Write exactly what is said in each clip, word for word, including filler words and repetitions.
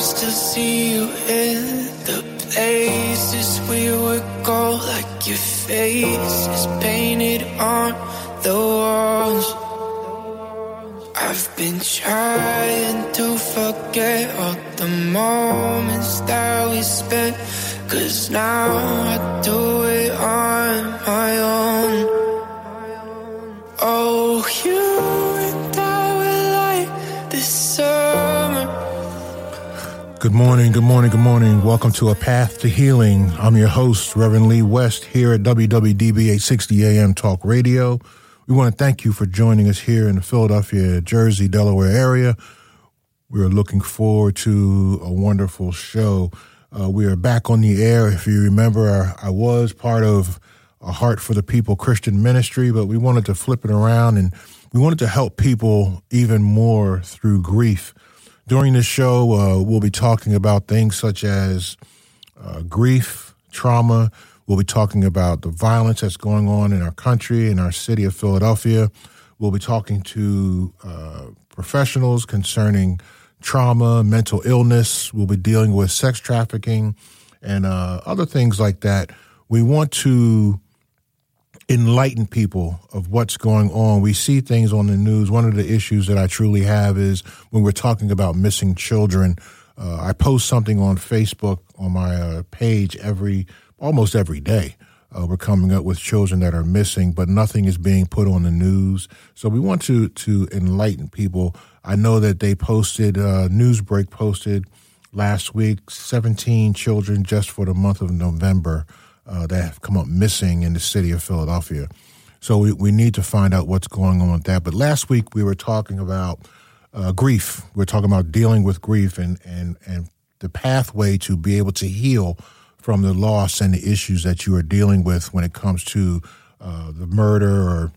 still see you in the places we would go, like your face is painted on the walls. I've been trying to forget all the moments that we spent, 'cause now I do it on my own. Oh, you and I were like this summer. Good morning, good morning, good morning. Welcome to A Path to Healing. I'm your host, Reverend Lee West, here at W W D B eight sixty A M Talk Radio. We want to thank you for joining us here in the Philadelphia, Jersey, Delaware area. We are looking forward to a wonderful show. Uh, we are back on the air. If you remember, I was part of a Heart for the People Christian ministry, but we wanted to flip it around and we wanted to help people even more through grief. During this show, uh, we'll be talking about things such as uh, grief, trauma. We'll be talking about the violence that's going on in our country, in our city of Philadelphia. We'll be talking to uh, professionals concerning trauma, mental illness. We'll be dealing with sex trafficking and uh, other things like that. We want to enlighten people of what's going on. We see things on the news. One of the issues that I truly have is when we're talking about missing children. Uh, I post something on Facebook on my uh, page every almost every day. Uh, we're coming up with children that are missing, but nothing is being put on the news. So we want to to enlighten people. I know that they posted, uh, Newsbreak posted last week, seventeen children just for the month of November uh, that have come up missing in the city of Philadelphia. So we, we need to find out what's going on with that. But last week we were talking about uh, grief. We were talking about dealing with grief and, and, and the pathway to be able to heal from the loss and the issues that you are dealing with when it comes to uh, the murder or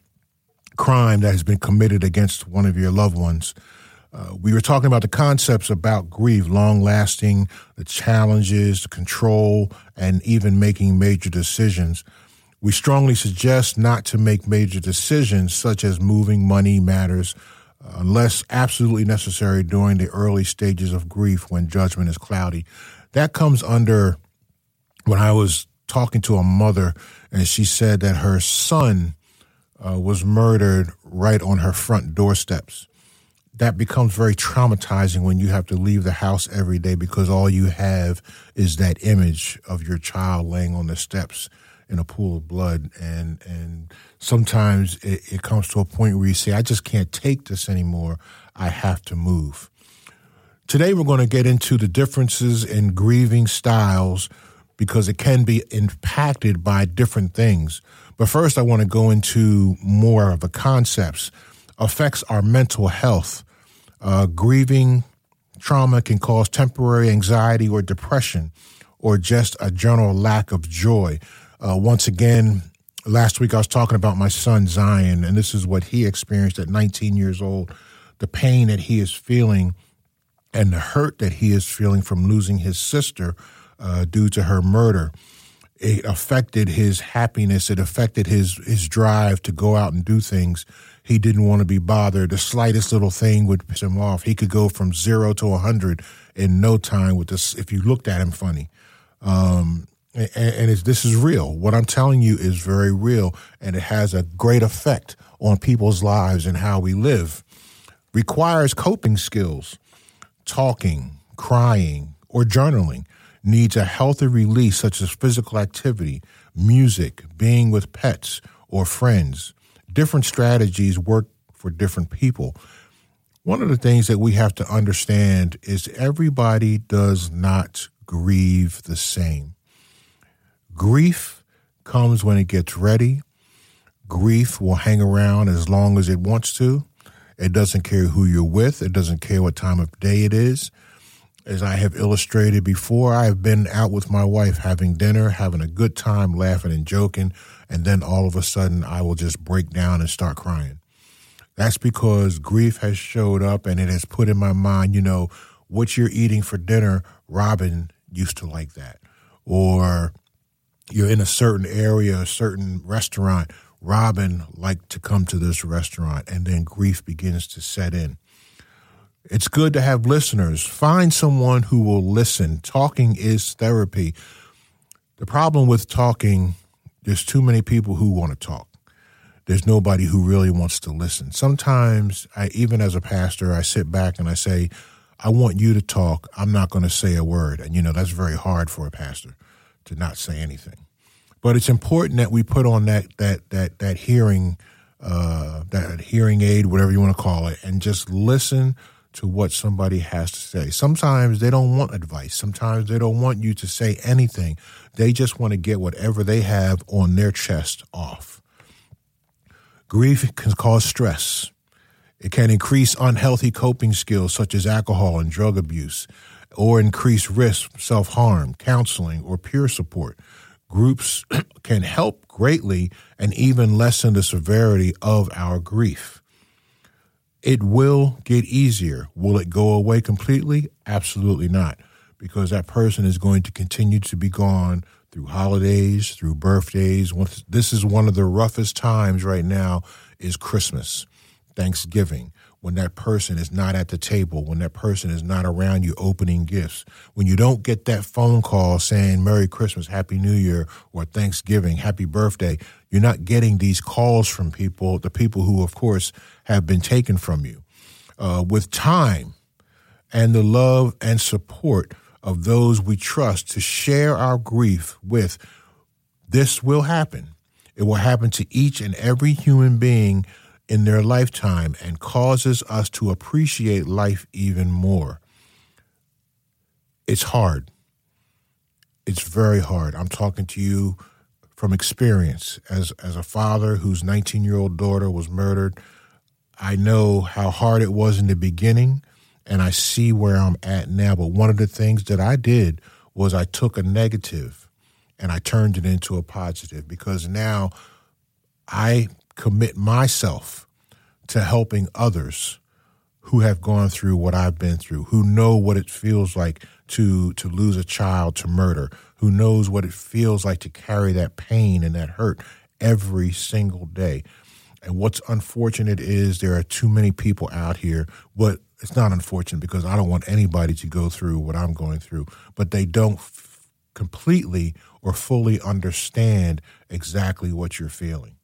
crime that has been committed against one of your loved ones. Uh, we were talking about the concepts about grief, long-lasting, the challenges, the control, and even making major decisions. We strongly suggest not to make major decisions such as moving money matters uh, unless absolutely necessary during the early stages of grief when judgment is cloudy. That comes under when I was talking to a mother and she said that her son uh, was murdered right on her front doorsteps. That becomes very traumatizing when you have to leave the house every day because all you have is that image of your child laying on the steps in a pool of blood. And and sometimes it, it comes to a point where you say, I just can't take this anymore. I have to move. Today we're going to get into the differences in grieving styles because it can be impacted by different things. But first, I want to go into more of the concepts. Affects our mental health. Uh, grieving trauma can cause temporary anxiety or depression or just a general lack of joy. Uh, once again, last week I was talking about my son Zion, and this is what he experienced at nineteen years old, the pain that he is feeling and the hurt that he is feeling from losing his sister Uh, due to her murder. It affected his happiness. It affected his his drive to go out and do things. He didn't want to be bothered. The slightest little thing would piss him off. He could go from zero to a hundred in no time with this if you looked at him funny. Um, and and it's, this is real. What I'm telling you is very real, and it has a great effect on people's lives and how we live. Requires coping skills, talking, crying, or journaling. Needs a healthy release such as physical activity, music, being with pets or friends. Different strategies work for different people. One of the things that we have to understand is everybody does not grieve the same. Grief comes when it gets ready. Grief will hang around as long as it wants to. It doesn't care who you're with. It doesn't care what time of day it is. As I have illustrated before, I have been out with my wife having dinner, having a good time, laughing and joking, and then all of a sudden I will just break down and start crying. That's because grief has showed up and it has put in my mind, you know, what you're eating for dinner, Robin used to like that. Or you're in a certain area, a certain restaurant, Robin liked to come to this restaurant, and then grief begins to set in. It's good to have listeners. Find someone who will listen. Talking is therapy. The problem with talking, there's too many people who want to talk. There's nobody who really wants to listen. Sometimes, I, even as a pastor, I sit back and I say, I want you to talk. I'm not going to say a word. And, you know, that's very hard for a pastor to not say anything. But it's important that we put on that that that that hearing, uh, that hearing aid, whatever you want to call it, and just listen to what somebody has to say. Sometimes they don't want advice. Sometimes they don't want you to say anything. They just want to get whatever they have on their chest off. Grief can cause stress. It can increase unhealthy coping skills such as alcohol and drug abuse, or increase risk, self-harm, counseling, or peer support. Groups can help greatly and even lessen the severity of our grief. It will get easier. Will it go away completely? Absolutely not, because that person is going to continue to be gone through holidays, through birthdays. This is one of the roughest times right now is Christmas, Thanksgiving, when that person is not at the table, when that person is not around you opening gifts, when you don't get that phone call saying Merry Christmas, Happy New Year, or Thanksgiving, Happy Birthday. You're not getting these calls from people, the people who, of course, have been taken from you. Uh, with time and the love and support of those we trust to share our grief with, this will happen. It will happen to each and every human being in their lifetime and causes us to appreciate life even more. It's hard. It's very hard. I'm talking to you from experience. As as a father whose nineteen-year-old daughter was murdered, I know how hard it was in the beginning, and I see where I'm at now. But one of the things that I did was I took a negative and I turned it into a positive, because now I commit myself to helping others who have gone through what I've been through, who know what it feels like to to lose a child to murder, who knows what it feels like to carry that pain and that hurt every single day. And what's unfortunate is there are too many people out here. But it's not unfortunate, because I don't want anybody to go through what I'm going through, but they don't f- completely or fully understand exactly what you're feeling.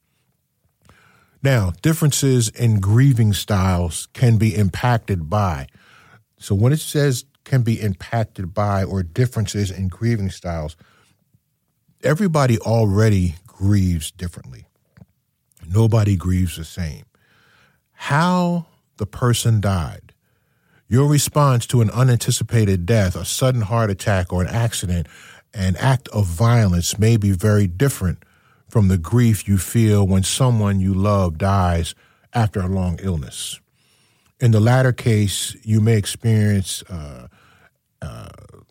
Now, differences in grieving styles can be impacted by. So when it says can be impacted by or differences in grieving styles, everybody already grieves differently. Nobody grieves the same. How the person died, your response to an unanticipated death, a sudden heart attack, or an accident, an act of violence may be very different from the grief you feel when someone you love dies after a long illness. In the latter case, you may experience uh, uh,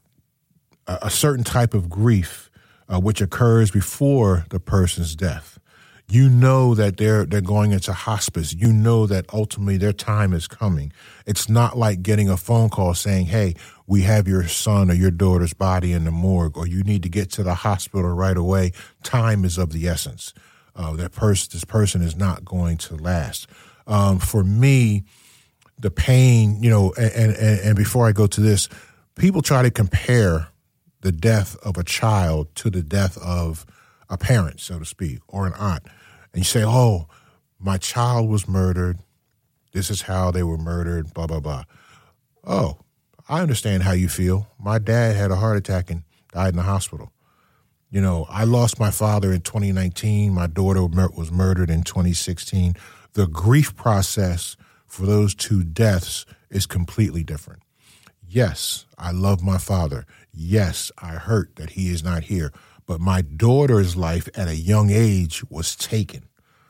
a certain type of grief uh, which occurs before the person's death. You know that they're they're going into hospice. You know that ultimately their time is coming. It's not like getting a phone call saying, hey, we have your son or your daughter's body in the morgue, or you need to get to the hospital right away. Time is of the essence. Uh, that person, this person is not going to last. Um, for me, the pain, you know, and, and, and before I go to this, people try to compare the death of a child to the death of a parent, so to speak, or an aunt. And you say, oh, my child was murdered. This is how they were murdered, blah, blah, blah. Oh, I understand how you feel. My dad had a heart attack and died in the hospital. You know, I lost my father in twenty nineteen. My daughter was murdered in twenty sixteen. The grief process for those two deaths is completely different. Yes, I love my father. Yes, I hurt that he is not here. But my daughter's life at a young age was taken.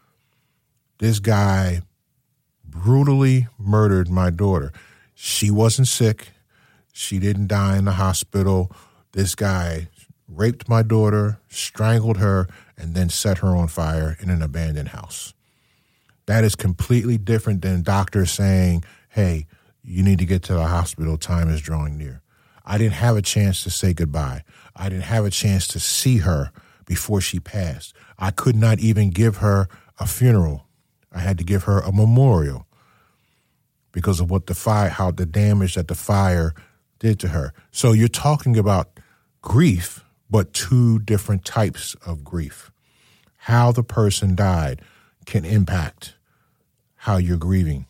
This guy brutally murdered my daughter. She wasn't sick. She didn't die in the hospital. This guy raped my daughter, strangled her, and then set her on fire in an abandoned house. That is completely different than doctors saying, hey, you need to get to the hospital. Time is drawing near. I didn't have a chance to say goodbye. I didn't have a chance to see her before she passed. I could not even give her a funeral. I had to give her a memorial. because of what the fire, how the damage that the fire did to her. So you're talking about grief, but two different types of grief. How the person died can impact how you're grieving.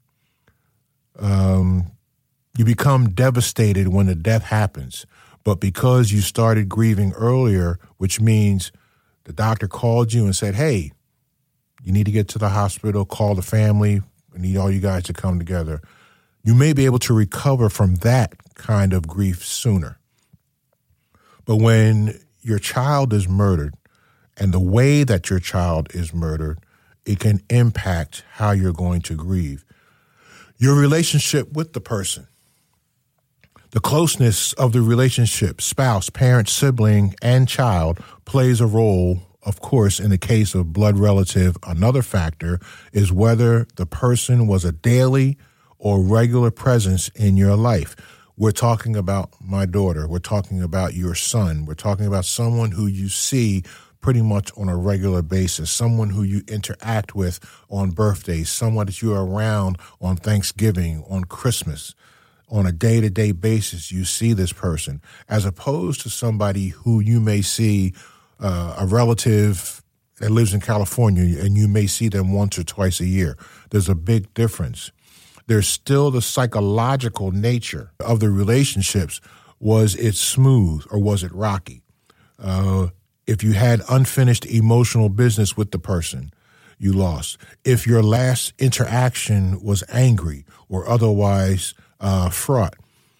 Um, you become devastated when the death happens, but because you started grieving earlier, which means the doctor called you and said, hey, you need to get to the hospital, call the family, we need all you guys to come together. You may be able to recover from that kind of grief sooner. But when your child is murdered and the way that your child is murdered, it can impact how you're going to grieve. Your relationship with the person, the closeness of the relationship, spouse, parent, sibling, and child plays a role, of course, in the case of blood relative. Another factor is whether the person was a daily or regular presence in your life. We're talking about my daughter. We're talking about your son. We're talking about someone who you see pretty much on a regular basis, someone who you interact with on birthdays, someone that you're around on Thanksgiving, on Christmas. On a day-to-day basis, you see this person, as opposed to somebody who you may see, uh, a relative that lives in California, and you may see them once or twice a year. There's a big difference. There's still the psychological nature of the relationships. Was it smooth or was it rocky? Uh, if you had unfinished emotional business with the person, you lost. If your last interaction was angry or otherwise uh, fraught,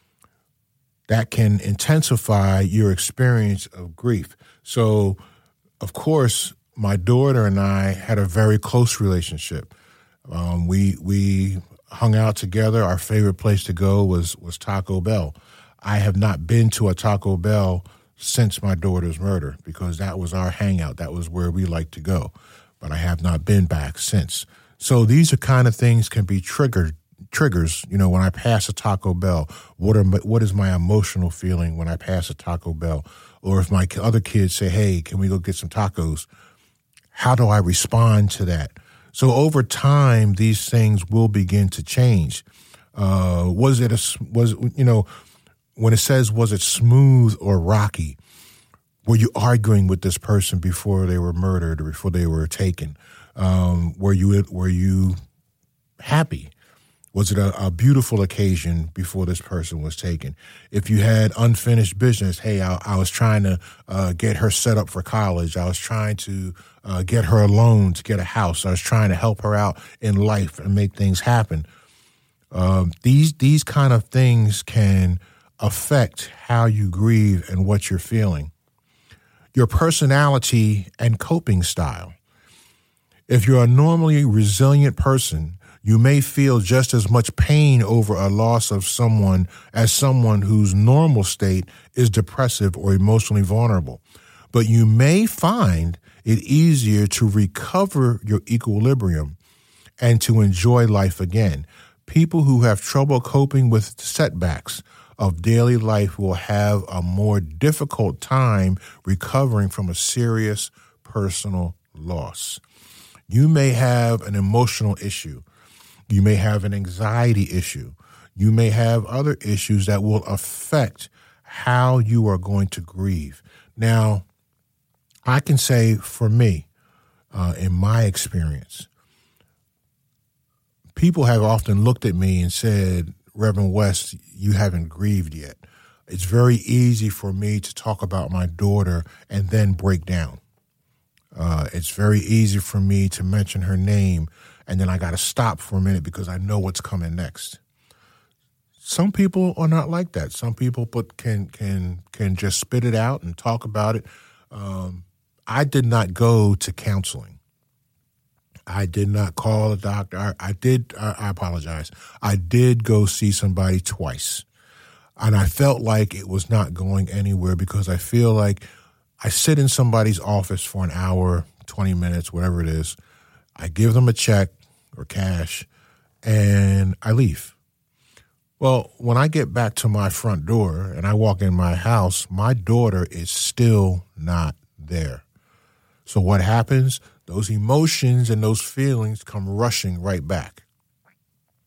that can intensify your experience of grief. So, of course, my daughter and I had a very close relationship. Um, we we hung out together. Our favorite place to go was was Taco Bell. I have not been to a Taco Bell since my daughter's murder because that was our hangout. That was where we liked to go. But I have not been back since. So these are kind of things can be triggered triggers. You know, when I pass a Taco Bell, what are my, what is my emotional feeling when I pass a Taco Bell? Or if my other kids say, hey, can we go get some tacos? How do I respond to that? So over time, these things will begin to change. Uh, was it a, was, you know, when it says, was it smooth or rocky? Were you arguing with this person before they were murdered or before they were taken? Um, were you, were you happy? Was it a, a beautiful occasion before this person was taken? If you had unfinished business, hey, I, I was trying to uh, get her set up for college. I was trying to uh, get her a loan to get a house. I was trying to help her out in life and make things happen. Um, these these kind of things can affect how you grieve and what you're feeling. Your personality and coping style. If you're a normally resilient person, you may feel just as much pain over a loss of someone as someone whose normal state is depressive or emotionally vulnerable. But you may find it easier to recover your equilibrium and to enjoy life again. People who have trouble coping with setbacks of daily life will have a more difficult time recovering from a serious personal loss. You may have an emotional issue. You may have an anxiety issue. You may have other issues that will affect how you are going to grieve. Now, I can say for me, uh, in my experience, people have often looked at me and said, Reverend West, you haven't grieved yet. It's very easy for me to talk about my daughter and then break down. Uh, it's very easy for me to mention her name and then I got to stop for a minute because I know what's coming next. Some people are not like that. Some people put, can can can just spit it out and talk about it. Um, I did not go to counseling. I did not call a doctor. I, I did. I, I apologize. I did go see somebody twice, and I felt like it was not going anywhere because I feel like I sit in somebody's office for an hour, twenty minutes, whatever it is. I give them a check or cash, and I leave. Well, when I get back to my front door and I walk in my house, my daughter is still not there. So what happens? Those emotions and those feelings come rushing right back.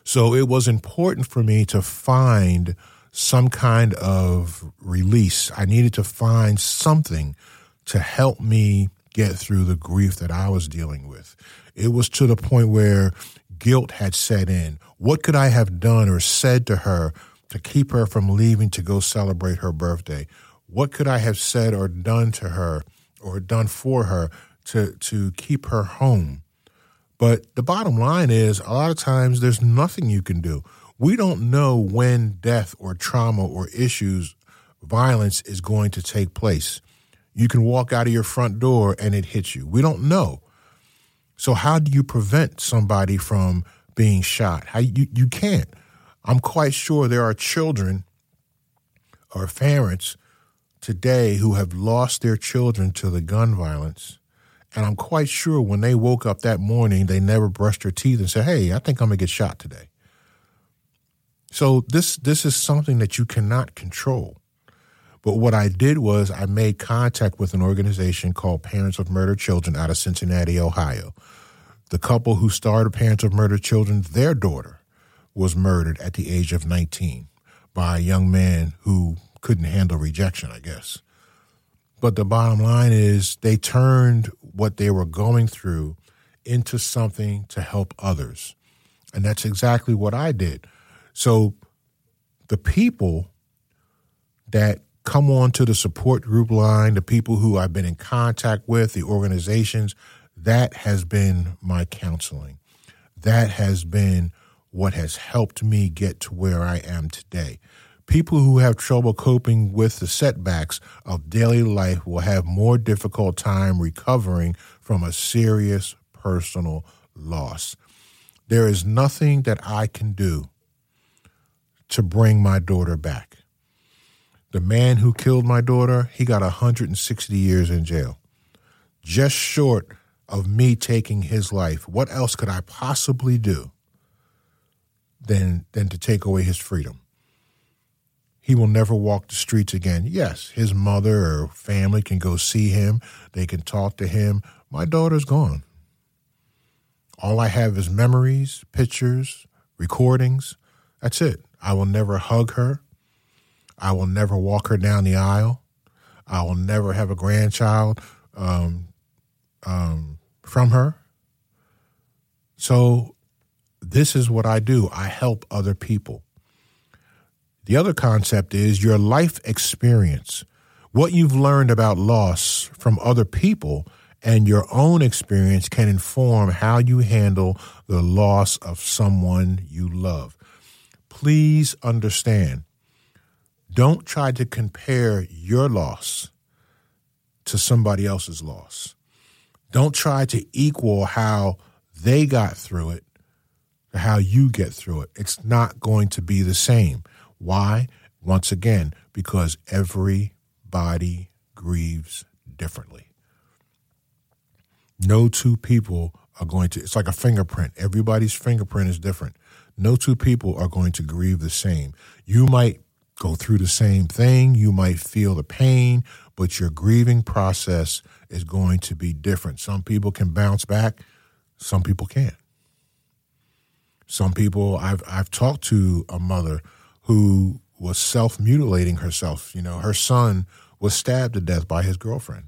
So it was important for me to find some kind of release. I needed to find something to help me get through the grief that I was dealing with. It was to the point where guilt had set in. What could I have done or said to her to keep her from leaving to go celebrate her birthday? What could I have said or done to her or done for her to, to keep her home? But the bottom line is, a lot of times there's nothing you can do. We don't know when death or trauma or issues, violence is going to take place. You can walk out of your front door and it hits you. We don't know. So how do you prevent somebody from being shot? How you, you can't. I'm quite sure there are children or parents today who have lost their children to the gun violence. And I'm quite sure when they woke up that morning, they never brushed their teeth and said, hey, I think I'm going to get shot today. So this this is something that you cannot control. But what I did was I made contact with an organization called Parents of Murdered Children out of Cincinnati, Ohio. The couple who started Parents of Murdered Children, their daughter was murdered at the age of nineteen by a young man who couldn't handle rejection, I guess. But the bottom line is they turned what they were going through into something to help others. And that's exactly what I did. So the people that come on to the support group line, the people who I've been in contact with, the organizations, that has been my counseling. That has been what has helped me get to where I am today. People who have trouble coping with the setbacks of daily life will have more difficult time recovering from a serious personal loss. There is nothing that I can do to bring my daughter back. The man who killed my daughter, he got one hundred sixty years in jail. Just short of me taking his life. What else could I possibly do than, than to take away his freedom? He will never walk the streets again. Yes, his mother or family can go see him. They can talk to him. My daughter's gone. All I have is memories, pictures, recordings. That's it. I will never hug her. I will never walk her down the aisle. I will never have a grandchild um, um, from her. So this is what I do. I help other people. The other concept is your life experience, what you've learned about loss from other people and your own experience can inform how you handle the loss of someone you love. Please understand, don't try to compare your loss to somebody else's loss. Don't try to equal how they got through it to how you get through it. It's not going to be the same. Why? Once again, because everybody grieves differently. No two people are going to, it's like a fingerprint. Everybody's fingerprint is different. No two people are going to grieve the same. You might go through the same thing. You might feel the pain, but your grieving process is going to be different. Some people can bounce back. Some people can't. Some people, I've I've talked to a mother who was self-mutilating herself. You know, her son was stabbed to death by his girlfriend.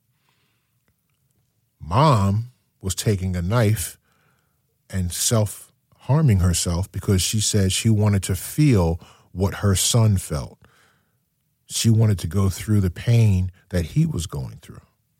Mom was taking a knife and self-harming herself because she said she wanted to feel what her son felt. She wanted to go through the pain that he was going through.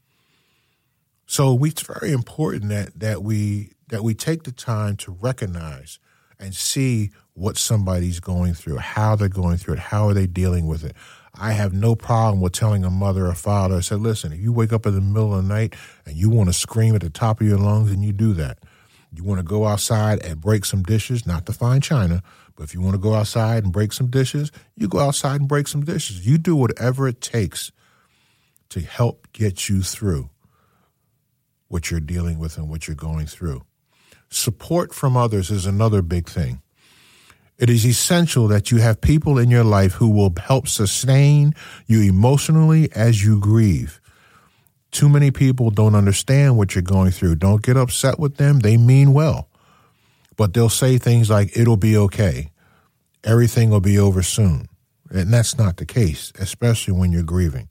So we, it's very important that that we that we take the time to recognize and see what somebody's going through, how they're going through it, how are they dealing with it. I have no problem with telling a mother or father, I said, listen, if you wake up in the middle of the night and you want to scream at the top of your lungs, then you do that. You want to go outside and break some dishes, not to find china, but if you want to go outside and break some dishes, you go outside and break some dishes. You do whatever it takes to help get you through what you're dealing with and what you're going through. Support from others is another big thing. It is essential that you have people in your life who will help sustain you emotionally as you grieve. Too many people don't understand what you're going through. Don't get upset with them. They mean well. but they'll say things like, it'll be okay. Everything will be over soon. And that's not the case, especially when you're grieving.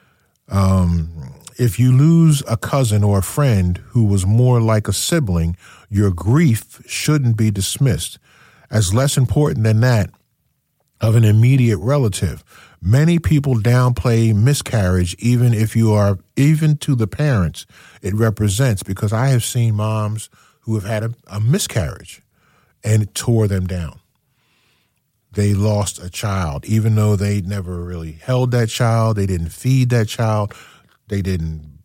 Um, if you lose a cousin or a friend who was more like a sibling, your grief shouldn't be dismissed as less important than that of an immediate relative. Many people downplay miscarriage, even if you are, even to the parents it represents, because I have seen moms who have had a, a miscarriage and it tore them down. They lost a child, even though they never really held that child. They didn't feed that child. They didn't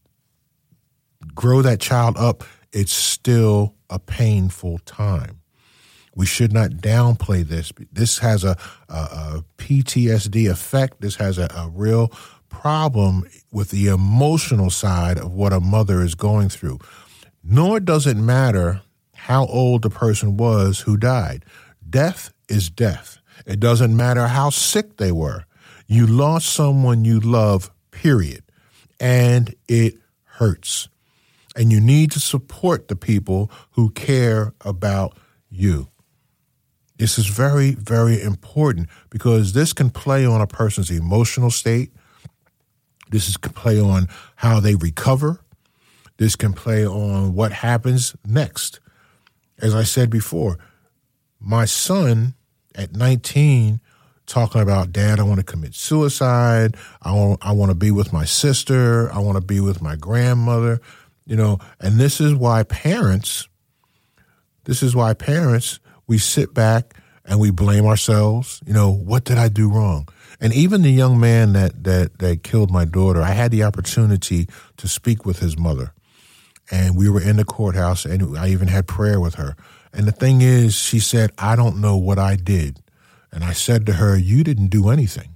grow that child up. It's still a painful time. We should not downplay this. This has a, a, a P T S D effect. This has a, a real problem with the emotional side of what a mother is going through. Nor does it matter how old the person was who died. Death is death. It doesn't matter how sick they were. You lost someone you love, period. And it hurts. And you need to support the people who care about you. This is very, very important because this can play on a person's emotional state. This is, can play on how they recover. This can play on what happens next. As I said before, my son at nineteen talking about, Dad, I want to commit suicide. I want, I want to be with my sister. I want to be with my grandmother. You know, and this is why parents, this is why parents, we sit back and we blame ourselves. You know, what did I do wrong? And even the young man that that that killed my daughter, I had the opportunity to speak with his mother. And we were in the courthouse, and I even had prayer with her. And the thing is, she said, I don't know what I did. And I said to her, you didn't do anything.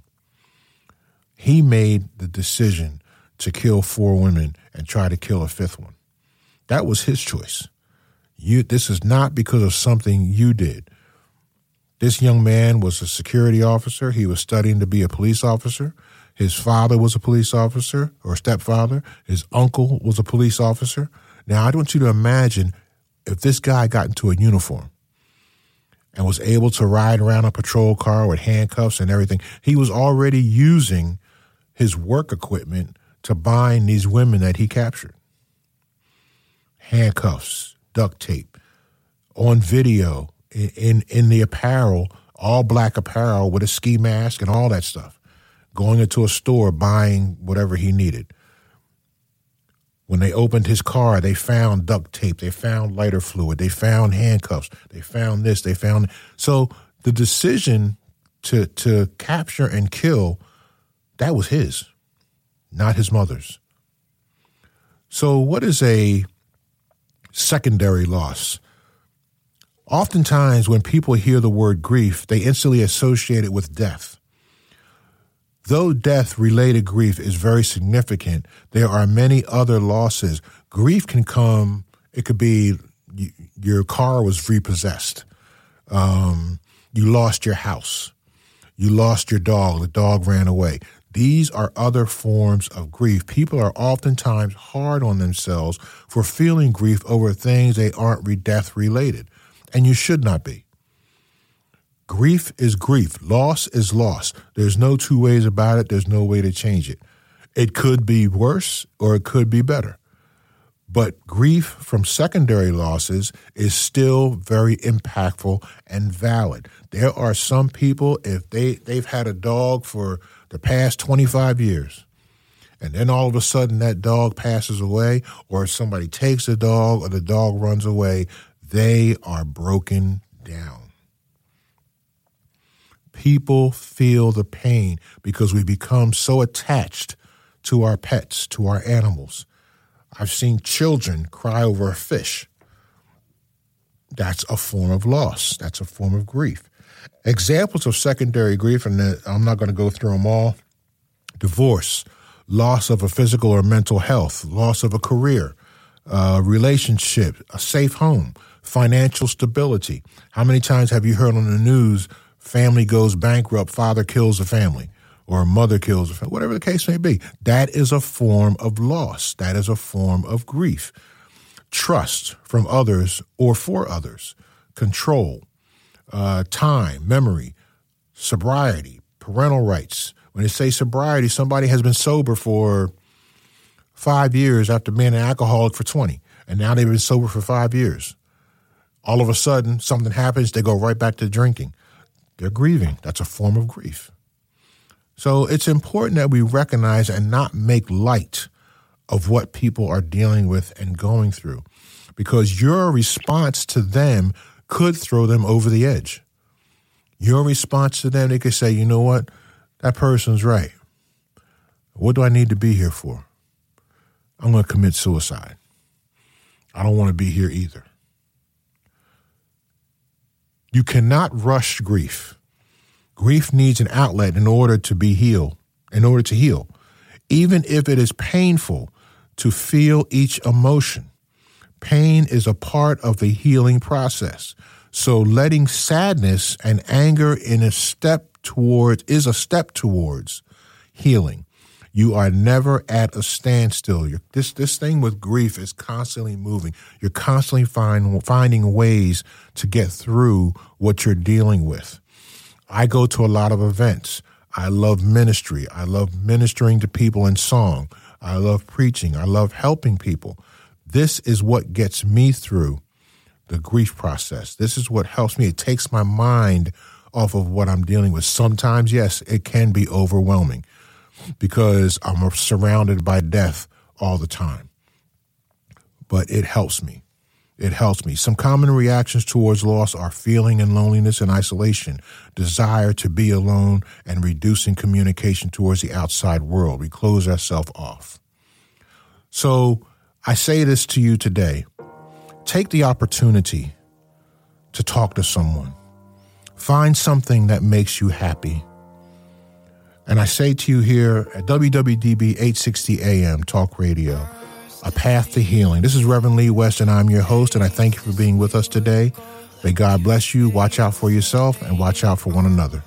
He made the decision to kill four women and try to kill a fifth one. That was his choice. You, this is not because of something you did. This young man was a security officer. He was studying to be a police officer. His father was a police officer or stepfather. His uncle was a police officer. Now, I want you to imagine if this guy got into a uniform and was able to ride around a patrol car with handcuffs and everything. He was already using his work equipment to bind these women that he captured. Handcuffs, duct tape, on video, in, in, in the apparel, all black apparel with a ski mask and all that stuff, going into a store, buying whatever he needed. When they opened his car, they found duct tape, they found lighter fluid, they found handcuffs, they found this, they found... So the decision to to capture and kill, that was his, not his mother's. So what is a secondary loss? Oftentimes when people hear the word grief, they instantly associate it with death. Though death-related grief is very significant, there are many other losses. Grief can come, it could be you, your car was repossessed. Um, you lost your house. You lost your dog. The dog ran away. These are other forms of grief. People are oftentimes hard on themselves for feeling grief over things they aren't death-related, and you should not be. Grief is grief. Loss is loss. There's no two ways about it. There's no way to change it. It could be worse or it could be better. But grief from secondary losses is still very impactful and valid. There are some people, if they, they've had a dog for the past twenty-five years, and then all of a sudden that dog passes away, or somebody takes the dog or the dog runs away, they are broken down. People feel the pain because we become so attached to our pets, to our animals. I've seen children cry over a fish. That's a form of loss. That's a form of grief. Examples of secondary grief, and I'm not going to go through them all. Divorce, loss of a physical or mental health, loss of a career, uh, relationship, a safe home, financial stability. How many times have you heard on the news, family goes bankrupt, father kills the family, or mother kills the family, whatever the case may be? That is a form of loss. That is a form of grief. Trust from others or for others. control, uh, time, memory, sobriety, parental rights. When they say sobriety, somebody has been sober for five years after being an alcoholic for twenty, and now they've been sober for five years. All of a sudden, something happens, they go right back to drinking. They're grieving. That's a form of grief. So it's important that we recognize and not make light of what people are dealing with and going through, because your response to them could throw them over the edge. Your response to them, they could say, you know what, that person's right. What do I need to be here for? I'm going to commit suicide. I don't want to be here either. You cannot rush grief. Grief needs an outlet in order to be healed, in order to heal. Even if it is painful to feel each emotion, pain is a part of the healing process. So letting sadness and anger in a step towards is a step towards healing. You are never at a standstill. You're, this this thing with grief is constantly moving. You're constantly find, finding ways to get through what you're dealing with. I go to a lot of events. I love ministry. I love ministering to people in song. I love preaching. I love helping people. This is what gets me through the grief process. This is what helps me. It takes my mind off of what I'm dealing with. Sometimes, yes, it can be overwhelming because I'm surrounded by death all the time. But it helps me. It helps me. Some common reactions towards loss are feeling and loneliness and isolation, desire to be alone, and reducing communication towards the outside world. We close ourselves off. So I say this to you today. Take the opportunity to talk to someone. Find something that makes you happy. And I say to you here at W W D B eight sixty A M Talk Radio, A Path to Healing. This is Reverend Lee West, and I'm your host, and I thank you for being with us today. May God bless you. Watch out for yourself and watch out for one another.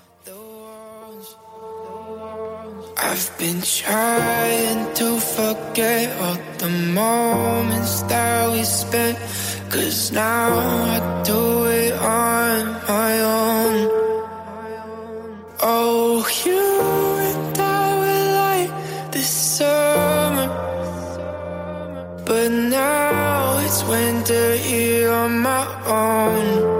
I've been trying to forget all the moments that we spent, 'cause now I do it on my own. Oh, you and I were like this summer, but now it's winter here on my own.